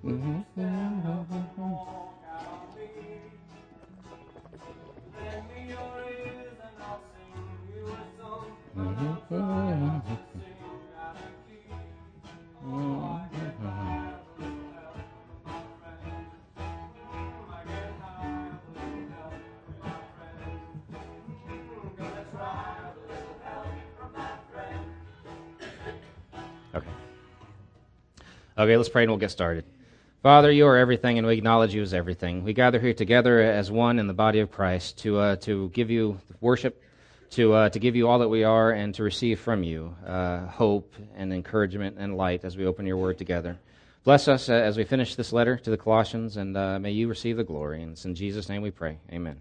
Okay, let's pray and we'll get started. Father, you are everything, and we acknowledge you as everything. We gather here together as one in the body of Christ to give you worship, to give you all that we are, and to receive from you hope and encouragement and light as we open your word together. Bless us as we finish this letter to the Colossians, and may you receive the glory. And it's in Jesus' name we pray. Amen.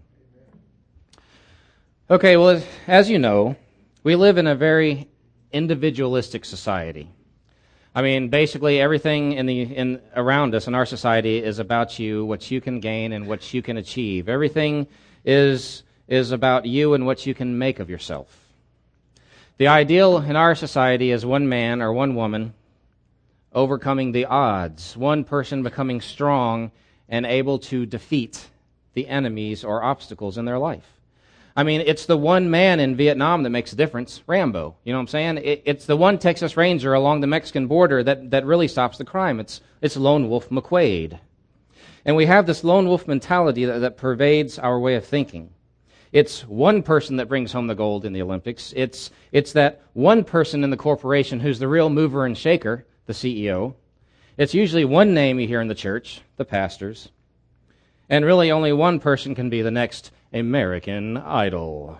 Okay, well, as you know, we live in a very individualistic society. I mean, basically everything around us in our society is about you, what you can gain and what you can achieve. Everything is about you and what you can make of yourself. The ideal in our society is one man or one woman overcoming the odds, one person becoming strong and able to defeat the enemies or obstacles in their life. I mean, it's the one man in Vietnam that makes a difference, Rambo. You know what I'm saying? It's the one Texas Ranger along the Mexican border that really stops the crime. It's Lone Wolf McQuade. And we have this lone wolf mentality that pervades our way of thinking. It's one person that brings home the gold in the Olympics. It's that one person in the corporation who's the real mover and shaker, the CEO. It's usually one name you hear in the church, the pastors. And really only one person can be the next American Idol.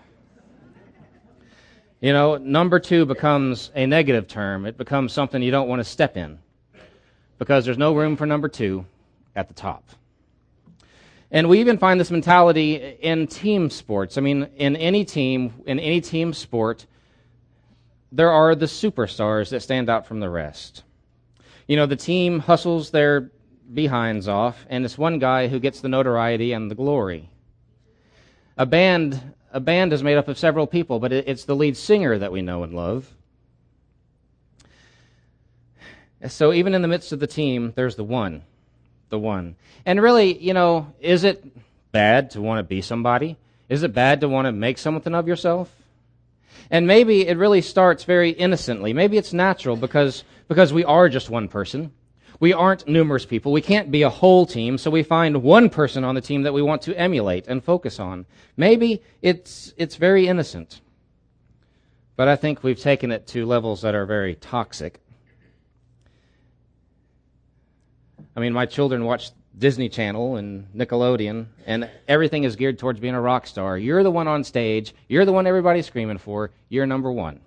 You know, number two becomes a negative term. It becomes something you don't want to step in because there's no room for number two at the top. And we even find this mentality in team sports. I mean, in any team sport, there are the superstars that stand out from the rest. You know, the team hustles their behinds off, and it's one guy who gets the notoriety and the glory. A band is made up of several people, but it's the lead singer that we know and love. So even in the midst of the team, there's the one. And really, you know, is it bad to want to be somebody? Is it bad to want to make something of yourself? And maybe it really starts very innocently. Maybe it's natural because we are just one person. We aren't numerous people. We can't be a whole team, so we find one person on the team that we want to emulate and focus on. Maybe it's very innocent. But I think we've taken it to levels that are very toxic. I mean, my children watch Disney Channel and Nickelodeon, and everything is geared towards being a rock star. You're the one on stage. You're the one everybody's screaming for. You're number one.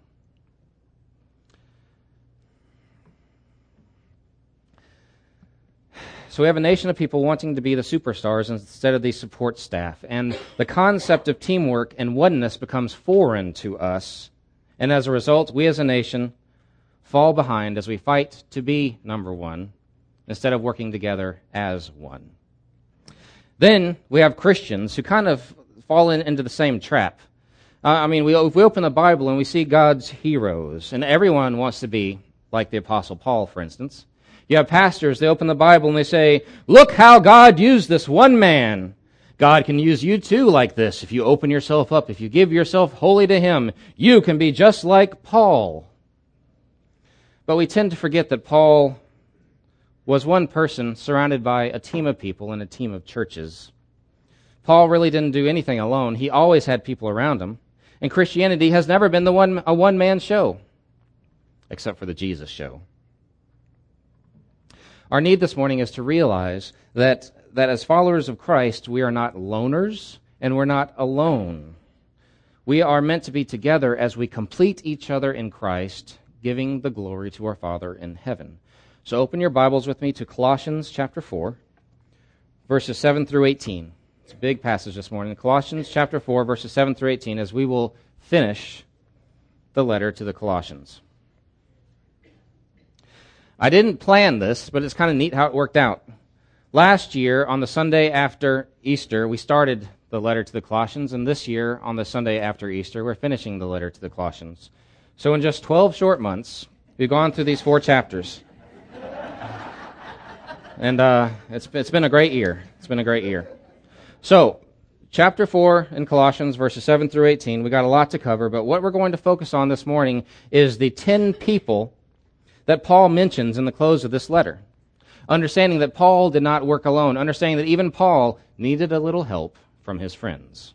So we have a nation of people wanting to be the superstars instead of the support staff. And the concept of teamwork and oneness becomes foreign to us. And as a result, we as a nation fall behind as we fight to be number one instead of working together as one. Then we have Christians who kind of fall into the same trap. If we open the Bible and we see God's heroes, and everyone wants to be like the Apostle Paul, for instance. You have pastors, they open the Bible and they say, look how God used this one man. God can use you too like this. If you open yourself up, if you give yourself wholly to Him, you can be just like Paul. But we tend to forget that Paul was one person surrounded by a team of people and a team of churches. Paul really didn't do anything alone. He always had people around him. And Christianity has never been a one-man show, except for the Jesus show. Our need this morning is to realize that as followers of Christ, we are not loners and we're not alone. We are meant to be together as we complete each other in Christ, giving the glory to our Father in heaven. So open your Bibles with me to Colossians chapter 4, verses 7 through 18. It's a big passage this morning. Colossians chapter 4, verses 7 through 18, as we will finish the letter to the Colossians. I didn't plan this, but it's kind of neat how it worked out. Last year, on the Sunday after Easter, we started the letter to the Colossians, and this year, on the Sunday after Easter, we're finishing the letter to the Colossians. So in just 12 short months, we've gone through these 4 chapters. And it's been a great year. It's been a great year. So, chapter 4 in Colossians, verses 7 through 18, we got a lot to cover, but what we're going to focus on this morning is the 10 people that Paul mentions in the close of this letter. Understanding that Paul did not work alone, understanding that even Paul needed a little help from his friends.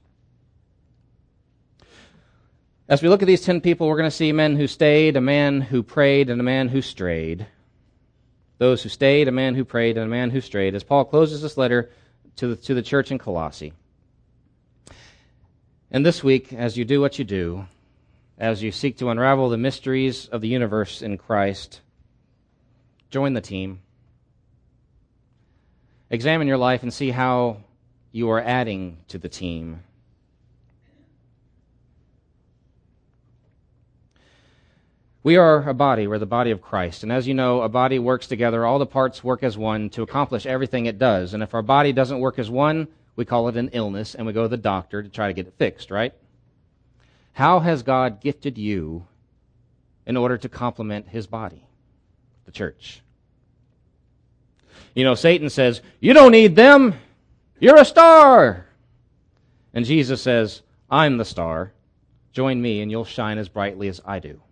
As we look at these 10 people, we're going to see men who stayed, a man who prayed, and a man who strayed. Those who stayed, a man who prayed, and a man who strayed, as Paul closes this letter to the church in Colossae. And this week, as you do what you do, as you seek to unravel the mysteries of the universe in Christ, join the team. Examine your life and see how you are adding to the team. We are a body. We're the body of Christ. And as you know, a body works together. All the parts work as one to accomplish everything it does. And if our body doesn't work as one, we call it an illness, and we go to the doctor to try to get it fixed, right? How has God gifted you in order to complement his body, the church? You know, Satan says, you don't need them. You're a star. And Jesus says, I'm the star. Join me and you'll shine as brightly as I do.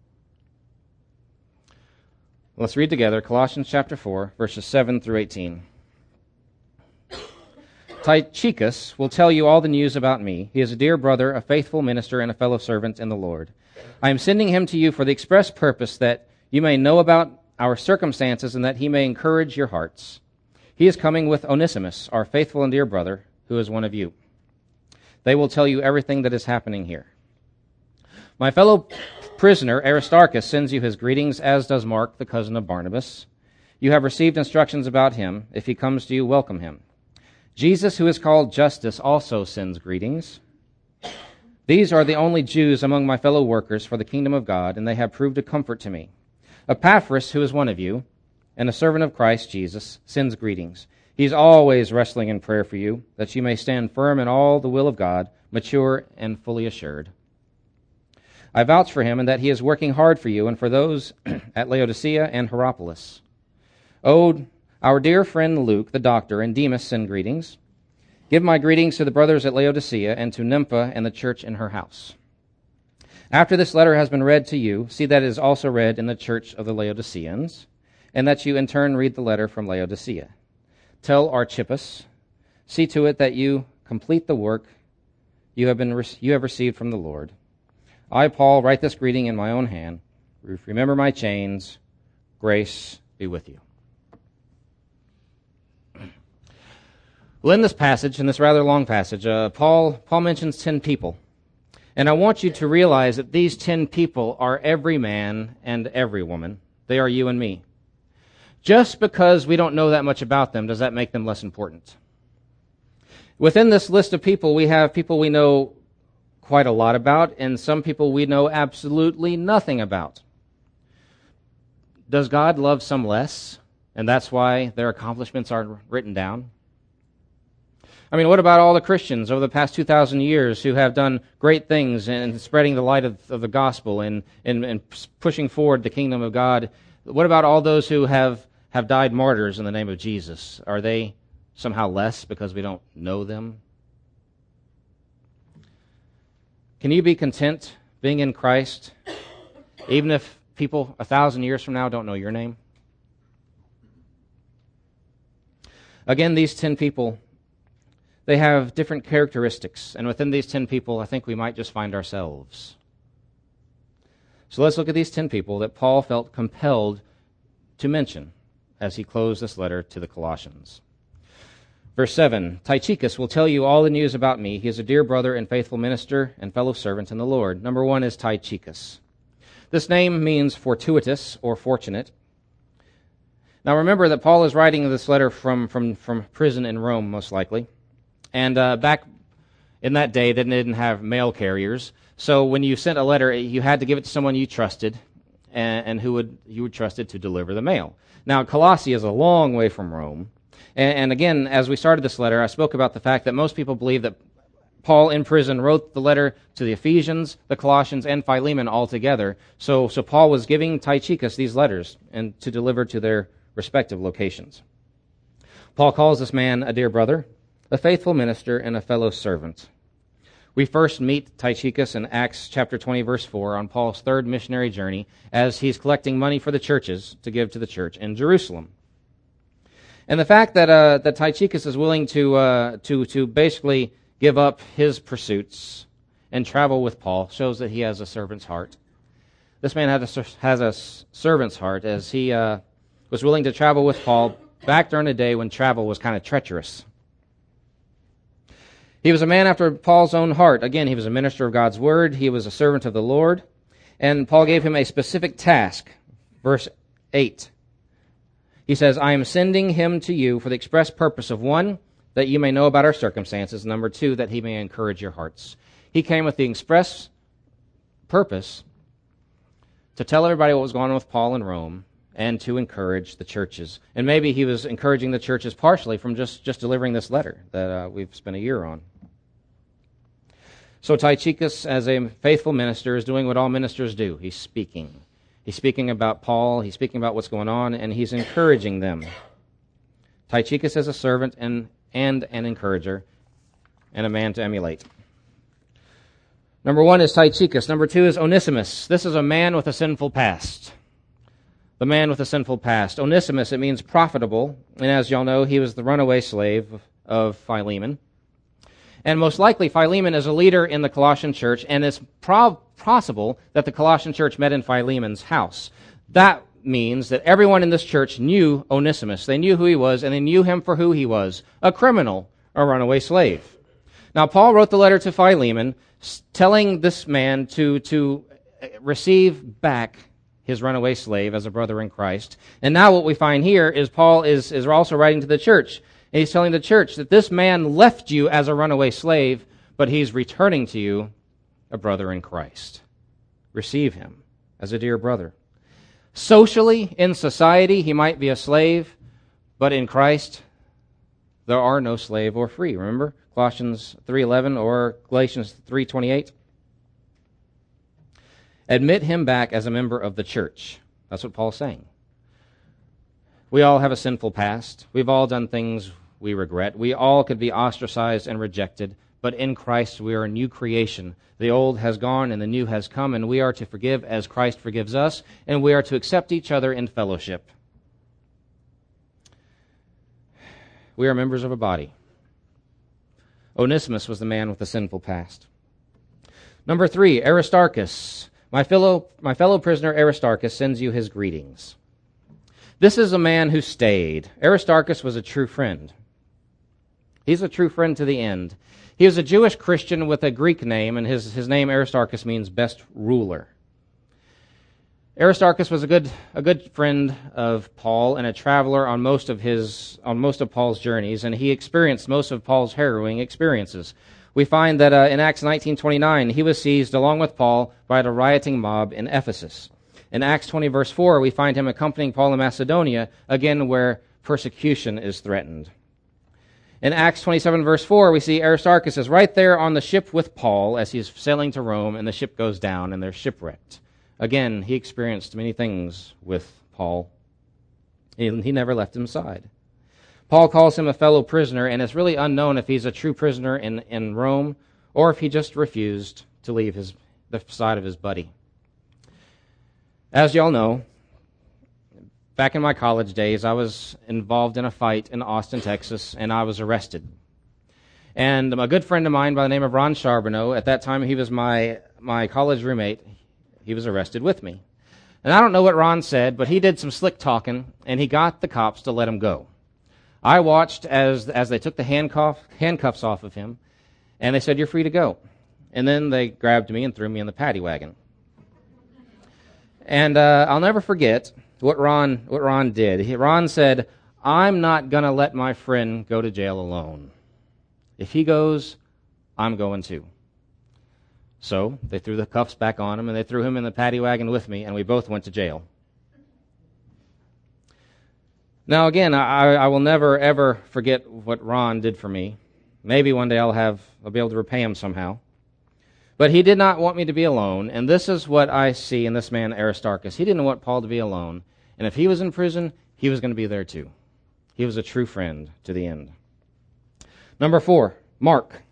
Let's read together Colossians chapter 4, verses 7 through 18. Tychicus will tell you all the news about me. He is a dear brother, a faithful minister, and a fellow servant in the Lord. I am sending him to you for the express purpose that you may know about our circumstances and that he may encourage your hearts. He is coming with Onesimus, our faithful and dear brother, who is one of you. They will tell you everything that is happening here. My fellow prisoner Aristarchus sends you his greetings, as does Mark, the cousin of Barnabas. You have received instructions about him. If he comes to you, welcome him. Jesus, who is called Justus, also sends greetings. These are the only Jews among my fellow workers for the kingdom of God, and they have proved a comfort to me. Epaphras, who is one of you, and a servant of Christ Jesus, sends greetings. He is always wrestling in prayer for you, that you may stand firm in all the will of God, mature and fully assured. I vouch for him and that he is working hard for you and for those at Laodicea and Hierapolis. Oh, our dear friend Luke, the doctor, and Demas send greetings. Give my greetings to the brothers at Laodicea and to Nympha and the church in her house. After this letter has been read to you, see that it is also read in the church of the Laodiceans, and that you in turn read the letter from Laodicea. Tell Archippus, see to it that you complete the work you have received from the Lord. I, Paul, write this greeting in my own hand. Remember my chains. Grace be with you. Well, in this passage, in this rather long passage, Paul mentions 10 people. And I want you to realize that these 10 people are every man and every woman. They are you and me. Just because we don't know that much about them, does that make them less important? Within this list of people, we have people we know quite a lot about, and some people we know absolutely nothing about. Does God love some less, and that's why their accomplishments are written down? I mean, what about all the Christians over the past 2,000 years who have done great things in spreading the light of the gospel and pushing forward the kingdom of God? What about all those who have died martyrs in the name of Jesus? Are they somehow less because we don't know them? Can you be content being in Christ, even if people 1,000 years from now don't know your name? Again, these 10 people, they have different characteristics, and within these 10 people, I think we might just find ourselves. So let's look at these 10 people that Paul felt compelled to mention as he closed this letter to the Colossians. Verse 7, Tychicus will tell you all the news about me. He is a dear brother and faithful minister and fellow servant in the Lord. Number 1 is Tychicus. This name means fortuitous or fortunate. Now remember that Paul is writing this letter from prison in Rome, most likely. And back in that day, they didn't have mail carriers. So when you sent a letter, you had to give it to someone you trusted and who you would trusted to deliver the mail. Now, Colossae is a long way from Rome. And again, as we started this letter, I spoke about the fact that most people believe that Paul in prison wrote the letter to the Ephesians, the Colossians, and Philemon all together. So Paul was giving Tychicus these letters and to deliver to their respective locations. Paul calls this man a dear brother, a faithful minister, and a fellow servant. We first meet Tychicus in Acts chapter 20, verse 4, on Paul's third missionary journey as he's collecting money for the churches to give to the church in Jerusalem. And the fact that Tychicus is willing to basically give up his pursuits and travel with Paul shows that he has a servant's heart. This man has a servant's heart, as he was willing to travel with Paul back during a day when travel was kind of treacherous. He was a man after Paul's own heart. Again, he was a minister of God's word. He was a servant of the Lord. And Paul gave him a specific task. Verse 8. He says, I am sending him to you for the express purpose of, 1, that you may know about our circumstances. 2, that he may encourage your hearts. He came with the express purpose to tell everybody what was going on with Paul in Rome and to encourage the churches. And maybe he was encouraging the churches partially from just delivering this letter that we've spent a year on. So Tychicus, as a faithful minister, is doing what all ministers do. He's speaking. He's speaking about Paul. He's speaking about what's going on, and he's encouraging them. Tychicus is a servant and an encourager and a man to emulate. Number 1 is Tychicus. Number 2 is Onesimus. This is a man with a sinful past. The man with a sinful past. Onesimus, it means profitable, and as y'all know, he was the runaway slave of Philemon. And most likely, Philemon is a leader in the Colossian church, and it's possible that the Colossian church met in Philemon's house. That means that everyone in this church knew Onesimus. They knew who he was, and they knew him for who he was, a criminal, a runaway slave. Now, Paul wrote the letter to Philemon, telling this man to receive back his runaway slave as a brother in Christ. And now what we find here is Paul is also writing to the church. And he's telling the church that this man left you as a runaway slave, but he's returning to you a brother in Christ. Receive him as a dear brother. Socially, in society, he might be a slave, but in Christ, there are no slave or free. Remember Colossians 3:11 or Galatians 3:28? Admit him back as a member of the church. That's what Paul's saying. We all have a sinful past. We've all done things we regret. We all could be ostracized and rejected, but in Christ we are a new creation. The old has gone and the new has come, and we are to forgive as Christ forgives us, and we are to accept each other in fellowship. We are members of a body. Onesimus was the man with a sinful past. Number 3, Aristarchus. My fellow prisoner Aristarchus sends you his greetings. This is a man who stayed. Aristarchus was a true friend. He's a true friend to the end. He was a Jewish Christian with a Greek name, and his name Aristarchus means best ruler. Aristarchus was a good friend of Paul and a traveler on most of Paul's journeys, and he experienced most of Paul's harrowing experiences. We find that in Acts 19:29, he was seized along with Paul by the rioting mob in Ephesus. In Acts 20, verse 4, we find him accompanying Paul in Macedonia, again where persecution is threatened. In Acts 27, verse 4, we see Aristarchus is right there on the ship with Paul as he's sailing to Rome, and the ship goes down, and they're shipwrecked. Again, he experienced many things with Paul. He never left his side. Paul calls him a fellow prisoner, and it's really unknown if he's a true prisoner in Rome or if he just refused to leave the side of his buddy. As y'all know, back in my college days, I was involved in a fight in Austin, Texas, and I was arrested. And a good friend of mine by the name of Ron Charbonneau, at that time he was my college roommate, he was arrested with me. And I don't know what Ron said, but he did some slick talking, and he got the cops to let him go. I watched as they took the handcuffs off of him, and they said, "You're free to go." And then they grabbed me and threw me in the paddy wagon. And I'll never forget what Ron did. Ron said, "I'm not going to let my friend go to jail alone. If he goes, I'm going too." So they threw the cuffs back on him, and they threw him in the paddy wagon with me, and we both went to jail. Now, again, I will never, ever forget what Ron did for me. Maybe one day I'll be able to repay him somehow. But he did not want me to be alone, and this is what I see in this man Aristarchus. He didn't want Paul to be alone, and if he was in prison, he was going to be there too. He was a true friend to the end. Number 4, Mark.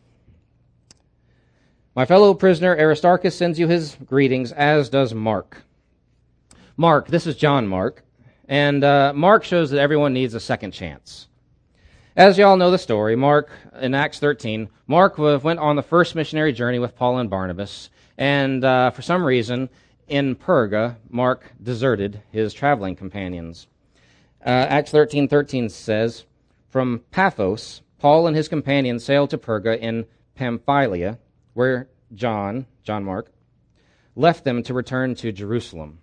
My fellow prisoner Aristarchus sends you his greetings, as does Mark. Mark, this is John Mark, and Mark shows that everyone needs a second chance. As you all know the story, Mark, in Acts 13, Mark went on the first missionary journey with Paul and Barnabas, and for some reason, in Perga, Mark deserted his traveling companions. Acts 13:13 says, from Paphos, Paul and his companions sailed to Perga in Pamphylia, where John Mark, left them to return to Jerusalem.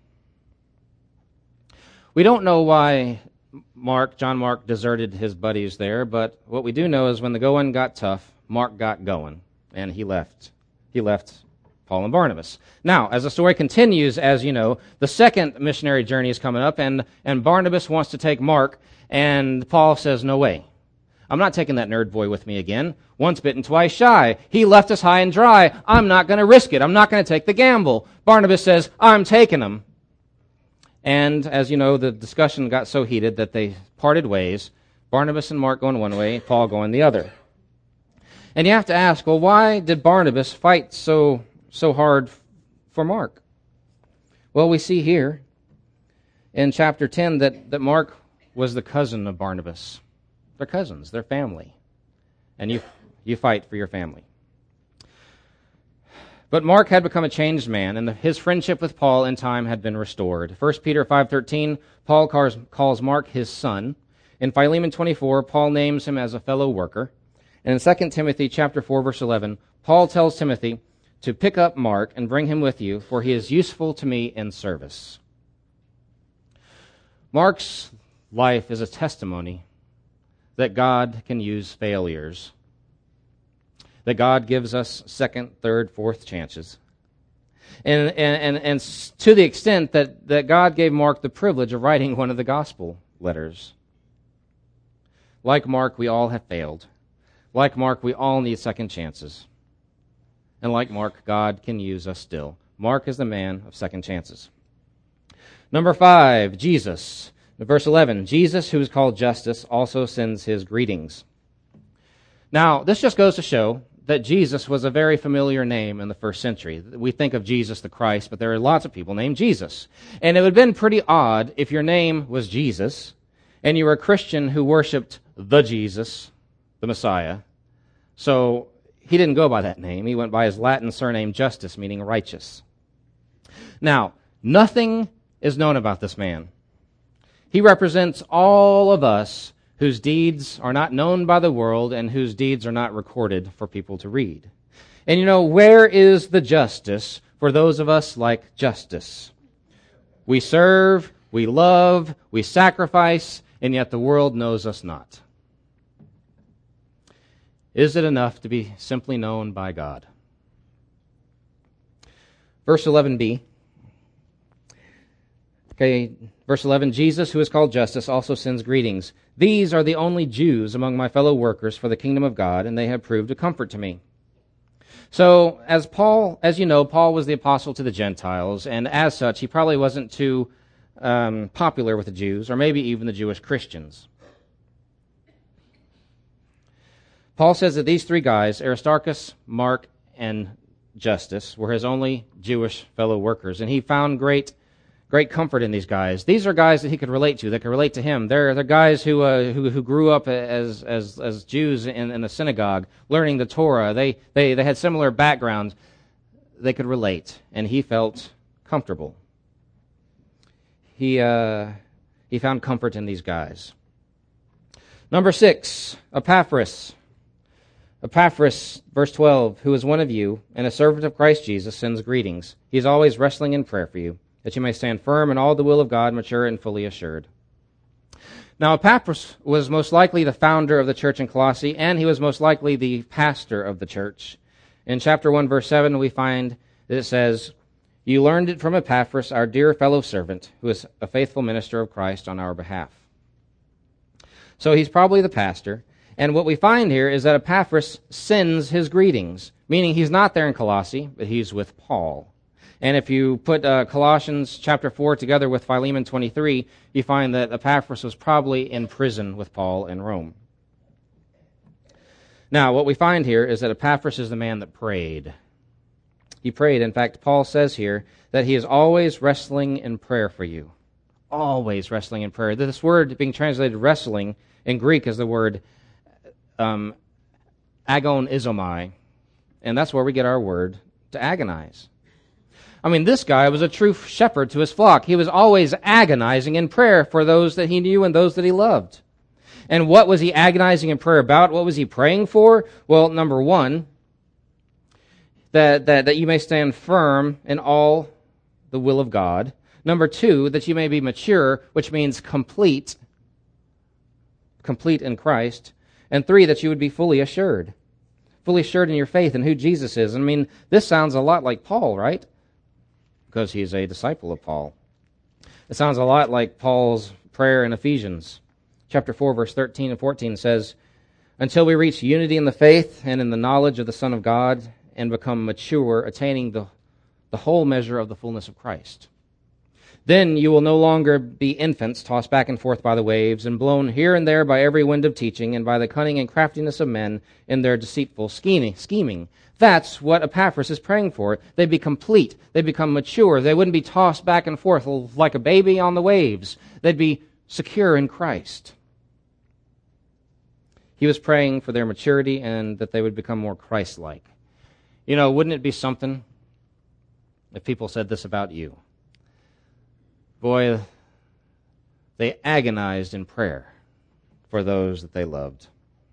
We don't know why John Mark deserted his buddies there, but what we do know is when the going got tough, Mark got going, and he left. He left Paul and Barnabas. Now, as the story continues, as you know, the second missionary journey is coming up, and Barnabas wants to take Mark, and Paul says, no way. I'm not taking that nerd boy with me again. Once bitten, twice shy. He left us high and dry. I'm not going to risk it. I'm not going to take the gamble. Barnabas says, I'm taking him. And as you know, the discussion got so heated that they parted ways. Barnabas and Mark going one way, Paul going the other. And you have to ask, well, why did Barnabas fight so hard for Mark? Well, we see here in chapter 10 that Mark was the cousin of Barnabas. They're cousins, they're family. And you fight for your family. But Mark had become a changed man, and his friendship with Paul in time had been restored. 1 Peter 5:13, Paul calls Mark his son. In Philemon 24, Paul names him as a fellow worker. And in 2 Timothy chapter 4, verse 11, Paul tells Timothy to pick up Mark and bring him with you, for he is useful to me in service. Mark's life is a testimony that God can use failures, that God gives us second, third, fourth chances. And to the extent that God gave Mark the privilege of writing one of the gospel letters. Like Mark, we all have failed. Like Mark, we all need second chances. And like Mark, God can use us still. Mark is the man of second chances. Number 5, Jesus. Verse 11, Jesus, who is called Justus, also sends his greetings. Now, this just goes to show that Jesus was a very familiar name in the first century. We think of Jesus the Christ, but there are lots of people named Jesus. And it would have been pretty odd if your name was Jesus, and you were a Christian who worshipped the Jesus, the Messiah. So he didn't go by that name. He went by his Latin surname Justus, meaning righteous. Now, nothing is known about this man. He represents all of us whose deeds are not known by the world and whose deeds are not recorded for people to read. And you know, where is the justice for those of us like Justus? We serve, we love, we sacrifice, and yet the world knows us not. Is it enough to be simply known by God? Verse 11b. Okay, verse 11, Jesus, who is called Justus, also sends greetings. These are the only Jews among my fellow workers for the kingdom of God, and they have proved a comfort to me. So, as you know, Paul was the apostle to the Gentiles, and as such, he probably wasn't too popular with the Jews, or maybe even the Jewish Christians. Paul says that these three guys, Aristarchus, Mark, and Justus, were his only Jewish fellow workers, and he found great comfort in these guys. These are guys that he could relate to, that could relate to him. They're guys who grew up as Jews in the synagogue, learning the Torah. They had similar backgrounds. They could relate, and he felt comfortable. He found comfort in these guys. Number 6, Epaphras. Epaphras, verse 12, who is one of you and a servant of Christ Jesus, sends greetings. He is always wrestling in prayer for you, that you may stand firm in all the will of God, mature and fully assured. Now, Epaphras was most likely the founder of the church in Colossae, and he was most likely the pastor of the church. In chapter 1, verse 7, we find that it says, you learned it from Epaphras, our dear fellow servant, who is a faithful minister of Christ on our behalf. So he's probably the pastor. And what we find here is that Epaphras sends his greetings, meaning he's not there in Colossae, but he's with Paul. And if you put Colossians chapter 4 together with Philemon 23, you find that Epaphras was probably in prison with Paul in Rome. Now, what we find here is that Epaphras is the man that prayed. He prayed. In fact, Paul says here that he is always wrestling in prayer for you. Always wrestling in prayer. This word being translated wrestling in Greek is the word agonizomai. And that's where we get our word to agonize. I mean, this guy was a true shepherd to his flock. He was always agonizing in prayer for those that he knew and those that he loved. And what was he agonizing in prayer about? What was he praying for? Well, number one, that you may stand firm in all the will of God. Number two, that you may be mature, which means complete in Christ. And three, that you would be fully assured in your faith and who Jesus is. I mean, this sounds a lot like Paul, right? Because he's a disciple of Paul. It sounds a lot like Paul's prayer in Ephesians. Chapter 4, verse 13 and 14 says, until we reach unity in the faith and in the knowledge of the Son of God and become mature, attaining the whole measure of the fullness of Christ. Then you will no longer be infants tossed back and forth by the waves and blown here and there by every wind of teaching and by the cunning and craftiness of men in their deceitful scheming. That's what Epaphras is praying for. They'd be complete. They'd become mature. They wouldn't be tossed back and forth like a baby on the waves. They'd be secure in Christ. He was praying for their maturity and that they would become more Christ-like. You know, wouldn't it be something if people said this about you? Boy, they agonized in prayer for those that they loved.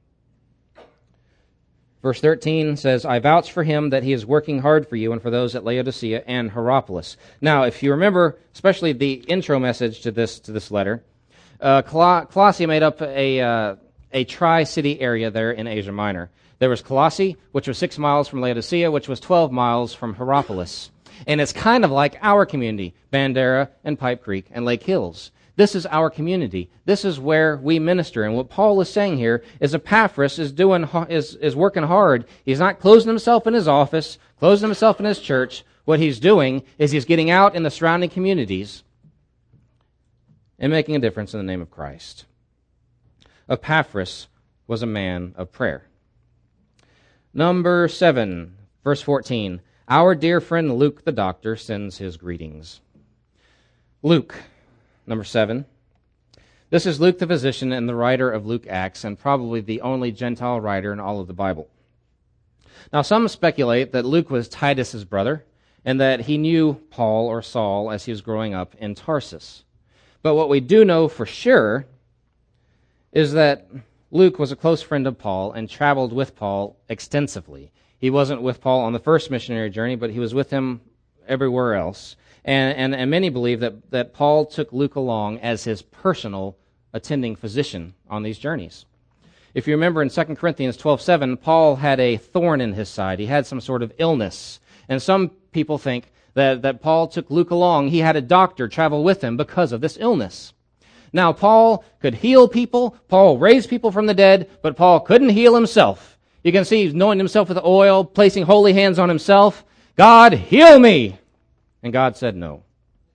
Verse 13 says, I vouch for him that he is working hard for you and for those at Laodicea and Hierapolis. Now, if you remember, especially the intro message to this letter, Colossae made up a tri-city area there in Asia Minor. There was Colossae, which was 6 miles from Laodicea, which was 12 miles from Hierapolis. And it's kind of like our community, Bandera and Pipe Creek and Lake Hills. This is our community. This is where we minister. And what Paul is saying here is Epaphras is working hard. He's not closing himself in his office, closing himself in his church. What he's doing is he's getting out in the surrounding communities and making a difference in the name of Christ. Epaphras was a man of prayer. Number 7, verse 14. Our dear friend Luke the doctor sends his greetings. Luke, number 7. This is Luke the physician and the writer of Luke Acts, and probably the only Gentile writer in all of the Bible. Now, some speculate that Luke was Titus's brother, and that he knew Paul or Saul as he was growing up in Tarsus. But what we do know for sure is that Luke was a close friend of Paul and traveled with Paul extensively. He wasn't with Paul on the first missionary journey, but he was with him everywhere else. And many believe that Paul took Luke along as his personal attending physician on these journeys. If you remember in 2 Corinthians 12:7, Paul had a thorn in his side. He had some sort of illness. And some people think that Paul took Luke along. He had a doctor travel with him because of this illness. Now, Paul could heal people. Paul raised people from the dead, but Paul couldn't heal himself. You can see he's anointing himself with oil, placing holy hands on himself. God, heal me! And God said no.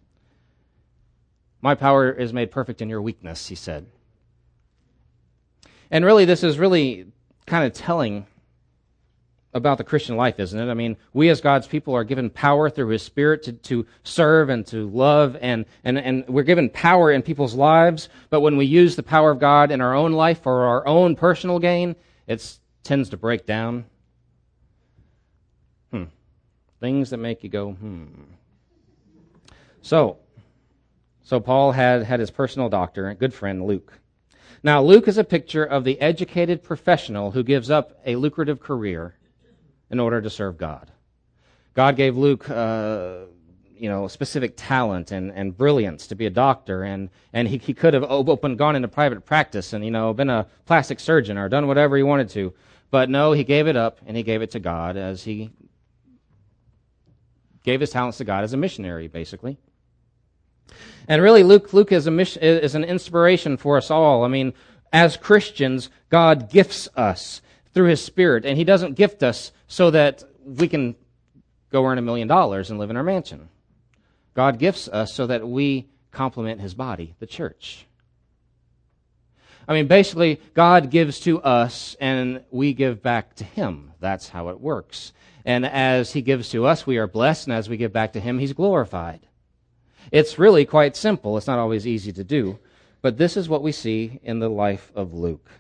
My power is made perfect in your weakness, he said. And really, this is really kind of telling about the Christian life, isn't it? I mean, we as God's people are given power through His Spirit to serve and to love, and we're given power in people's lives, but when we use the power of God in our own life for our own personal gain, it tends to break down. Things that make you go, So Paul had his personal doctor, a good friend, Luke. Now, Luke is a picture of the educated professional who gives up a lucrative career in order to serve God. God gave Luke, specific talent and brilliance to be a doctor, and he could have gone into private practice and, been a plastic surgeon or done whatever he wanted to. But no, he gave it up, and he gave it to God as he gave his talents to God as a missionary, basically. And really, Luke is an inspiration for us all. I mean, as Christians, God gifts us through His Spirit, and He doesn't gift us so that we can go earn $1 million and live in our mansion. God gifts us so that we complement his body, the church. I mean, basically, God gives to us and we give back to him. That's how it works. And as he gives to us, we are blessed, and as we give back to him, he's glorified. It's really quite simple. It's not always easy to do, but this is what we see in the life of Luke.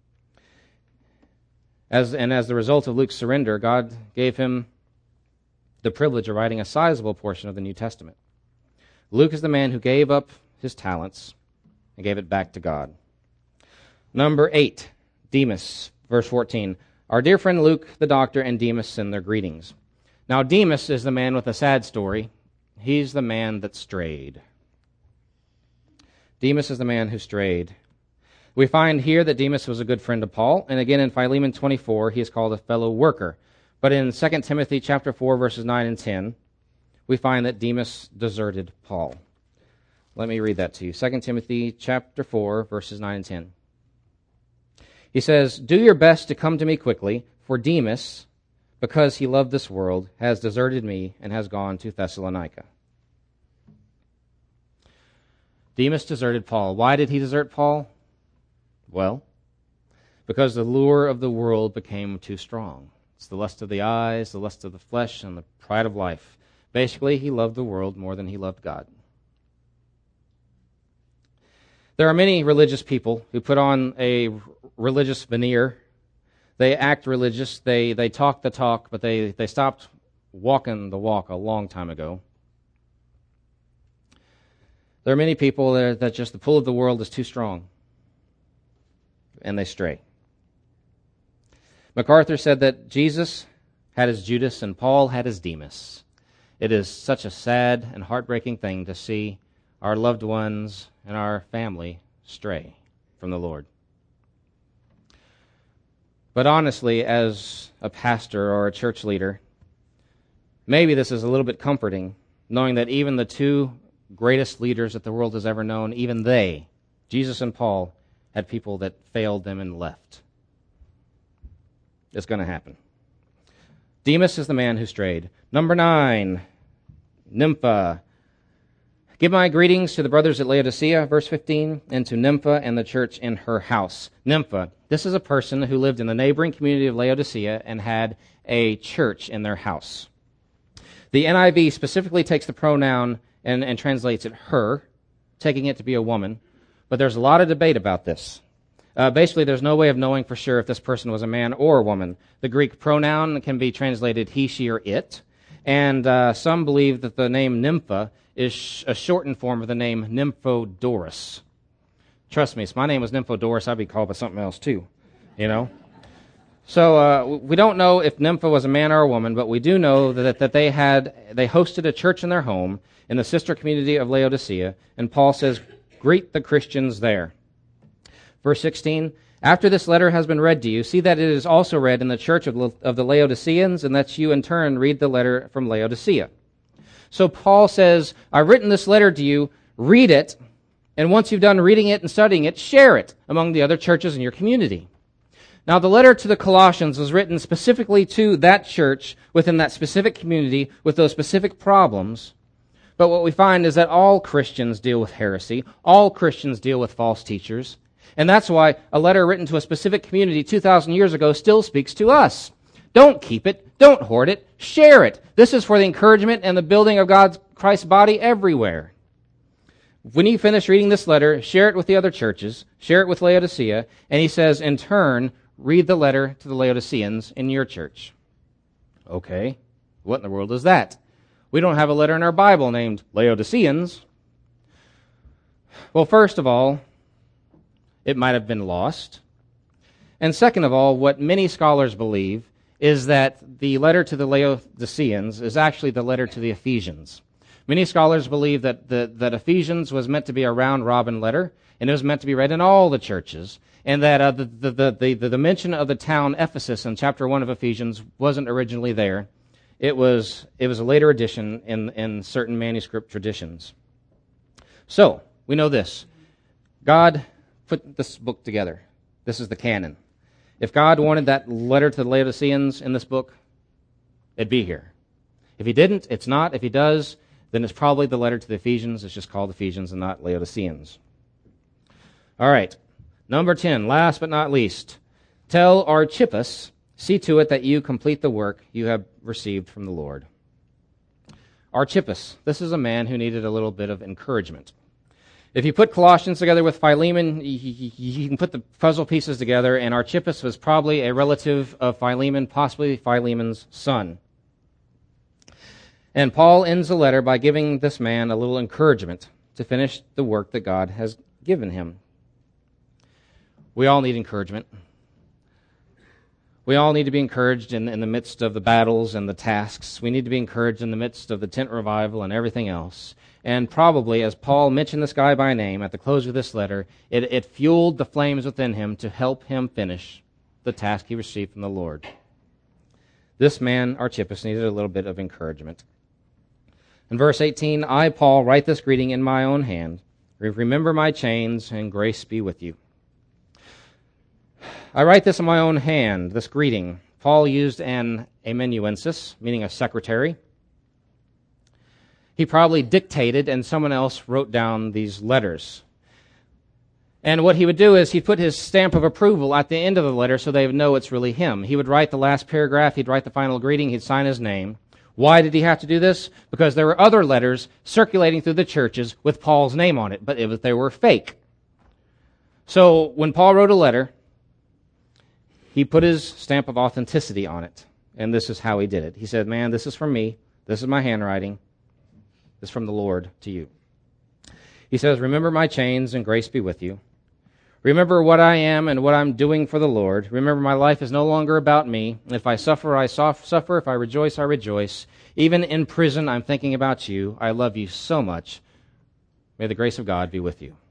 As the result of Luke's surrender, God gave him the privilege of writing a sizable portion of the New Testament. Luke is the man who gave up his talents and gave it back to God. Number 8, Demas, verse 14. Our dear friend Luke, the doctor, and Demas send their greetings. Now, Demas is the man with a sad story. He's the man that strayed. Demas is the man who strayed. We find here that Demas was a good friend of Paul, and again in Philemon 24, he is called a fellow worker. But in 2 Timothy chapter 4, verses 9 and 10, we find that Demas deserted Paul. Let me read that to you. 2 Timothy chapter 4, verses 9 and 10. He says, "Do your best to come to me quickly, for Demas, because he loved this world, has deserted me and has gone to Thessalonica." Demas deserted Paul. Why did he desert Paul? Well, because the lure of the world became too strong. It's the lust of the eyes, the lust of the flesh, and the pride of life. Basically, he loved the world more than he loved God. There are many religious people who put on a religious veneer. They act religious, they talk the talk, but they stopped walking the walk a long time ago. There are many people that just the pull of the world is too strong, and they stray. MacArthur said that Jesus had his Judas and Paul had his Demas. It is such a sad and heartbreaking thing to see our loved ones and our family stray from the Lord. But honestly, as a pastor or a church leader, maybe this is a little bit comforting, knowing that even the two greatest leaders that the world has ever known, even they, Jesus and Paul, had people that failed them and left. It's going to happen. Demas is the man who strayed. Number 9, Nympha. Give my greetings to the brothers at Laodicea, verse 15, and to Nympha and the church in her house. Nympha, this is a person who lived in the neighboring community of Laodicea and had a church in their house. The NIV specifically takes the pronoun and translates it her, taking it to be a woman, but there's a lot of debate about this. Basically, there's no way of knowing for sure if this person was a man or a woman. The Greek pronoun can be translated he, she, or it, and some believe that the name Nympha is a shortened form of the name Nymphodorus. Trust me, if my name was Nymphodorus, I'd be called by something else too, you know? So we don't know if Nympha was a man or a woman, but we do know that they hosted a church in their home in the sister community of Laodicea, and Paul says, greet the Christians there. Verse 16, after this letter has been read to you, see that it is also read in the church of the Laodiceans, and that you in turn read the letter from Laodicea. So Paul says, I've written this letter to you, read it, and once you've done reading it and studying it, share it among the other churches in your community. Now, the letter to the Colossians was written specifically to that church within that specific community with those specific problems. But what we find is that all Christians deal with heresy. All Christians deal with false teachers. And that's why a letter written to a specific community 2,000 years ago still speaks to us. Don't keep it. Don't hoard it. Share it. This is for the encouragement and the building of Christ's body everywhere. When you finish reading this letter, share it with the other churches. Share it with Laodicea. And he says, in turn, read the letter to the Laodiceans in your church. Okay, what in the world is that? We don't have a letter in our Bible named Laodiceans. Well, first of all, it might have been lost. And second of all, what many scholars believe is that the letter to the Laodiceans is actually the letter to the Ephesians. Many scholars believe that Ephesians was meant to be a round-robin letter, and it was meant to be read in all the churches, and that the mention of the town Ephesus in chapter 1 of Ephesians wasn't originally there. It was a later addition in certain manuscript traditions. So, we know this. God put this book together. This is the canon. If God wanted that letter to the Laodiceans in this book, it'd be here. If he didn't, it's not. If he does, then it's probably the letter to the Ephesians. It's just called Ephesians and not Laodiceans. All right. Number 10, last but not least. Tell Archippus, see to it that you complete the work you have received from the Lord. Archippus, this is a man who needed a little bit of encouragement. If you put Colossians together with Philemon, you can put the puzzle pieces together, and Archippus was probably a relative of Philemon, possibly Philemon's son. And Paul ends the letter by giving this man a little encouragement to finish the work that God has given him. We all need encouragement. We all need to be encouraged in the midst of the battles and the tasks. We need to be encouraged in the midst of the tent revival and everything else. And probably, as Paul mentioned this guy by name at the close of this letter, it fueled the flames within him to help him finish the task he received from the Lord. This man, Archippus, needed a little bit of encouragement. In verse 18, I, Paul, write this greeting in my own hand. Remember my chains, and grace be with you. I write this in my own hand, this greeting. Paul used an amanuensis, meaning a secretary. He probably dictated and someone else wrote down these letters. And what he would do is he'd put his stamp of approval at the end of the letter so they would know it's really him. He would write the last paragraph, he'd write the final greeting, he'd sign his name. Why did he have to do this? Because there were other letters circulating through the churches with Paul's name on it, but they were fake. So when Paul wrote a letter, he put his stamp of authenticity on it, and this is how he did it. He said, man, this is from me. This is my handwriting. This is from the Lord to you. He says, remember my chains, and grace be with you. Remember what I am and what I'm doing for the Lord. Remember my life is no longer about me. If I suffer, I suffer. If I rejoice, I rejoice. Even in prison, I'm thinking about you. I love you so much. May the grace of God be with you.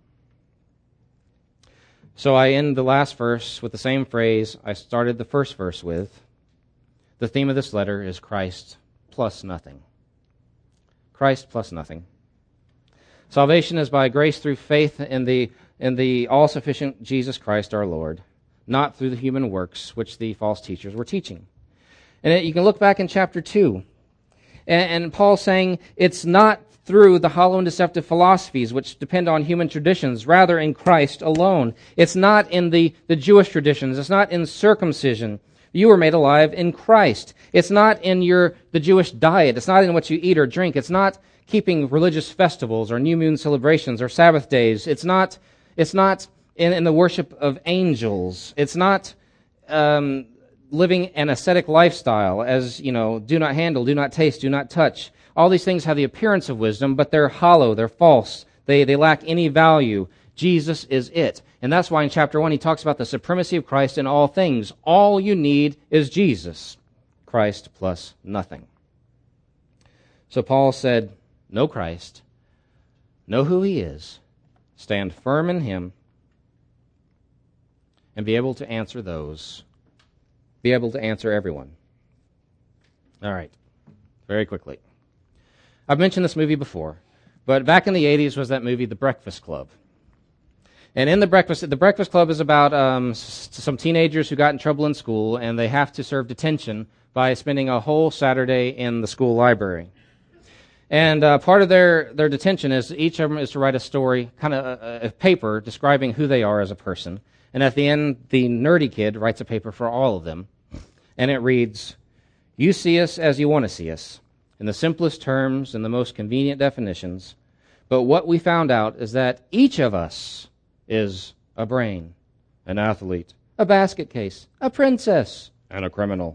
So I end the last verse with the same phrase I started the first verse with. The theme of this letter is Christ plus nothing. Christ plus nothing. Salvation is by grace through faith in the all-sufficient Jesus Christ our Lord, not through the human works which the false teachers were teaching. And you can look back in chapter 2, and Paul's saying it's not through the hollow and deceptive philosophies which depend on human traditions, rather in Christ alone. It's not in the Jewish traditions. It's not in circumcision. You were made alive in Christ. It's not in the Jewish diet. It's not in what you eat or drink. It's not keeping religious festivals or new moon celebrations or Sabbath days. It's not in the worship of angels. It's not living an ascetic lifestyle as, do not handle, do not taste, do not touch. All these things have the appearance of wisdom, but they're hollow, they're false, they lack any value. Jesus is it. And that's why in chapter 1 he talks about the supremacy of Christ in all things. All you need is Jesus. Christ plus nothing. So Paul said, know Christ, know who he is, stand firm in him, and be able to answer everyone. All right, very quickly. I've mentioned this movie before, but back in the 80s was that movie, The Breakfast Club. And in The Breakfast Club is about some teenagers who got in trouble in school, and they have to serve detention by spending a whole Saturday in the school library. And part of their detention is each of them is to write a story, kind of a paper describing who they are as a person. And at the end, the nerdy kid writes a paper for all of them. And it reads, you see us as you want to see us, in the simplest terms and the most convenient definitions. But what we found out is that each of us is a brain, an athlete, a basket case, a princess, and a criminal.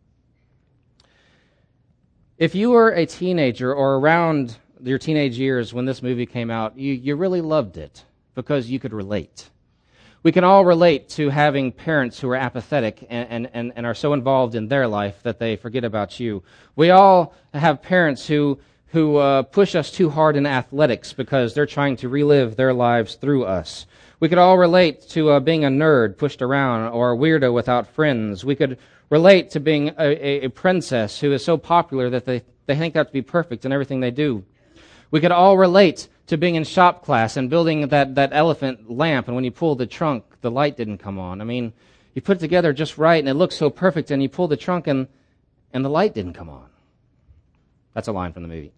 If you were a teenager or around your teenage years when this movie came out, you really loved it because you could relate. We can all relate to having parents who are apathetic and are so involved in their life that they forget about you. We all have parents who push us too hard in athletics because they're trying to relive their lives through us. We could all relate to being a nerd pushed around or a weirdo without friends. We could relate to being a princess who is so popular that they think they have to be perfect in everything they do. We could all relate to being in shop class and building that elephant lamp, and when you pull the trunk, the light didn't come on. I mean, you put it together just right, and it looks so perfect, and you pull the trunk, and the light didn't come on. That's a line from the movie.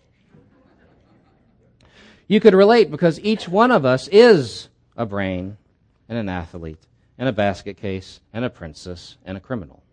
You could relate because each one of us is a brain and an athlete and a basket case and a princess and a criminal.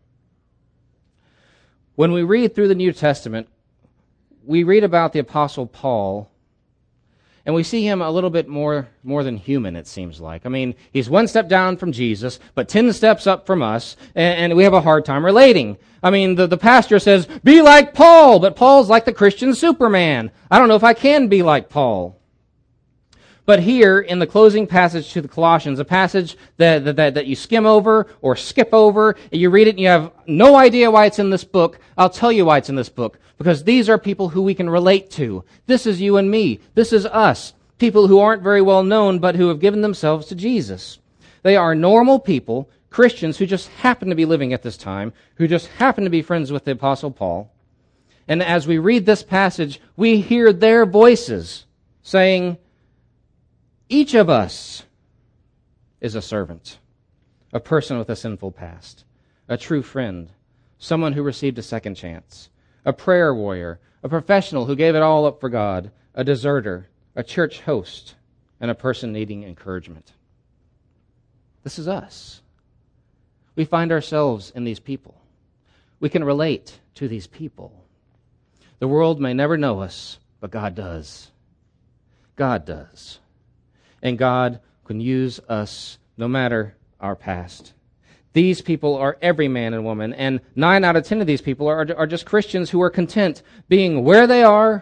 When we read through the New Testament, we read about the Apostle Paul, and we see him a little bit more than human, it seems like. I mean, he's one step down from Jesus, but 10 steps up from us, and we have a hard time relating. I mean, the pastor says, be like Paul, but Paul's like the Christian Superman. I don't know if I can be like Paul. But here, in the closing passage to the Colossians, a passage that you skim over or skip over, and you read it and you have no idea why it's in this book, I'll tell you why it's in this book. Because these are people who we can relate to. This is you and me. This is us. People who aren't very well known, but who have given themselves to Jesus. They are normal people, Christians, who just happen to be living at this time, who just happen to be friends with the Apostle Paul. And as we read this passage, we hear their voices saying, each of us is a servant, a person with a sinful past, a true friend, someone who received a second chance, a prayer warrior, a professional who gave it all up for God, a deserter, a church host, and a person needing encouragement. This is us. We find ourselves in these people. We can relate to these people. The world may never know us, but God does. God does. And God can use us no matter our past. These people are every man and woman, and 9 out of 10 of these people are just Christians who are content being where they are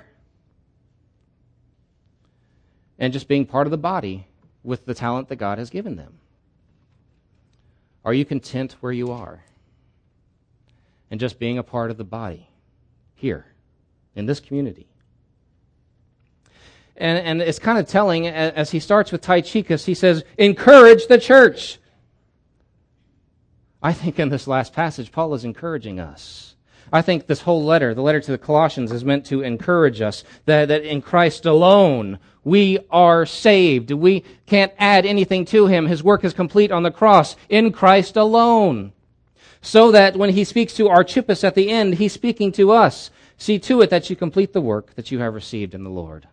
and just being part of the body with the talent that God has given them. Are you content where you are and just being a part of the body here in this community? And it's kind of telling, as he starts with Tychicus, he says, encourage the church. I think in this last passage, Paul is encouraging us. I think this whole letter, the letter to the Colossians, is meant to encourage us that in Christ alone we are saved. We can't add anything to him. His work is complete on the cross in Christ alone. So that when he speaks to Archippus at the end, he's speaking to us. See to it that you complete the work that you have received in the Lord.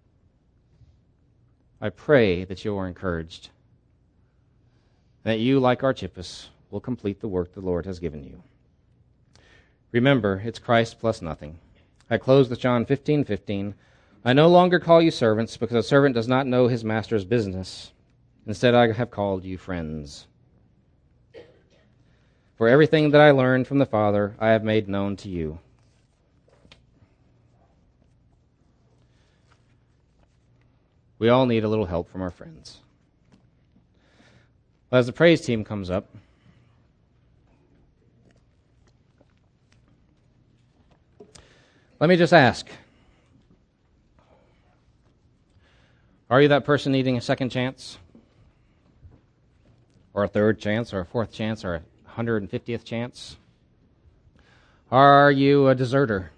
I pray that you are encouraged, that you, like Archippus, will complete the work the Lord has given you. Remember, it's Christ plus nothing. I close with John 15:15. I no longer call you servants, because a servant does not know his master's business. Instead, I have called you friends. For everything that I learned from the Father, I have made known to you. We all need a little help from our friends. Well, as the praise team comes up, let me just ask, are you that person needing a second chance? Or a third chance, or a fourth chance, or a 150th chance? Are you a deserter?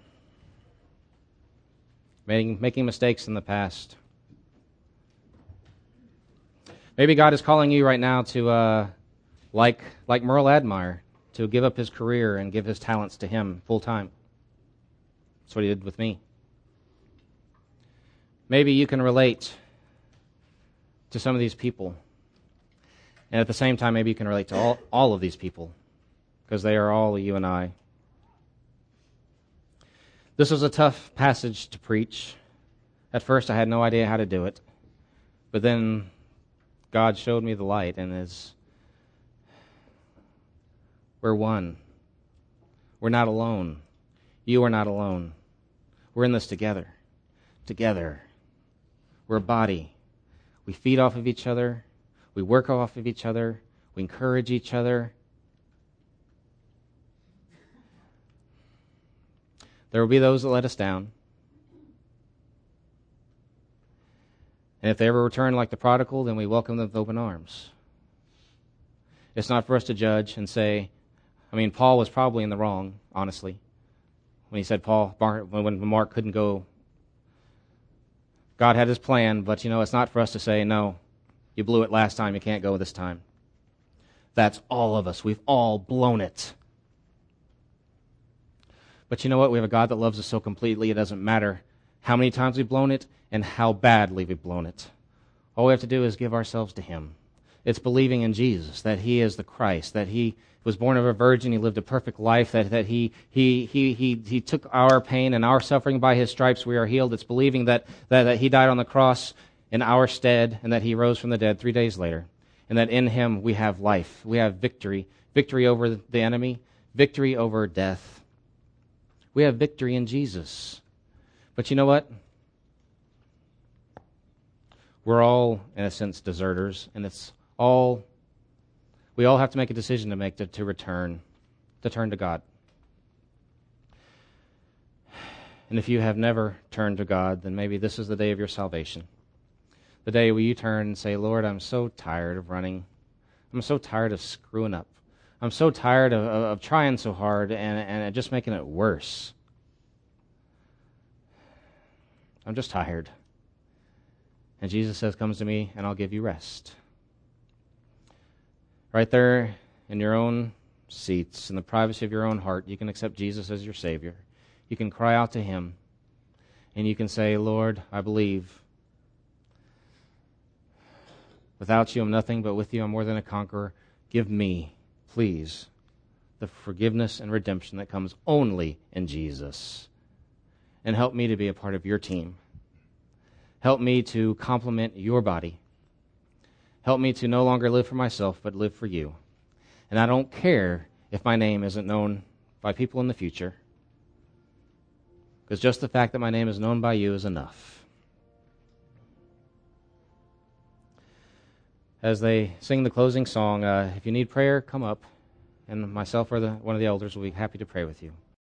Making mistakes in the past? Maybe God is calling you right now to, like Merle Admire, to give up his career and give his talents to him full time. That's what he did with me. Maybe you can relate to some of these people. And at the same time, maybe you can relate to all of these people, because they are all you and I. This was a tough passage to preach. At first, I had no idea how to do it. But then God showed me the light, and we're one. We're not alone. You are not alone. We're in this together. Together. We're a body. We feed off of each other. We work off of each other. We encourage each other. There will be those that let us down. And if they ever return like the prodigal, then we welcome them with open arms. It's not for us to judge and say, Paul was probably in the wrong, honestly, when he said when Mark couldn't go. God had his plan, but it's not for us to say, no, you blew it last time, you can't go this time. That's all of us. We've all blown it. But you know what? We have a God that loves us so completely, it doesn't matter how many times we've blown it and how badly we've blown it. All we have to do is give ourselves to Him. It's believing in Jesus, that He is the Christ, that He was born of a virgin, He lived a perfect life, that He took our pain and our suffering. By His stripes we are healed. It's believing that He died on the cross in our stead and that He rose from the dead 3 days later, and that in Him we have life, we have victory, victory over the enemy, victory over death. We have victory in Jesus. But you know what? We're all, in a sense, deserters, and we all have to make a decision to make to return, to turn to God. And if you have never turned to God, then maybe this is the day of your salvation. The day where you turn and say, Lord, I'm so tired of running. I'm so tired of screwing up. I'm so tired of trying so hard and just making it worse. I'm just tired. And Jesus says, come to me and I'll give you rest. Right there in your own seats, in the privacy of your own heart, you can accept Jesus as your Savior. You can cry out to Him and you can say, Lord, I believe. Without you I'm nothing, but with you I'm more than a conqueror. Give me, please, the forgiveness and redemption that comes only in Jesus. And help me to be a part of your team. Help me to complement your body. Help me to no longer live for myself, but live for you. And I don't care if my name isn't known by people in the future, because just the fact that my name is known by you is enough. As they sing the closing song, if you need prayer, come up, and myself or one of the elders will be happy to pray with you.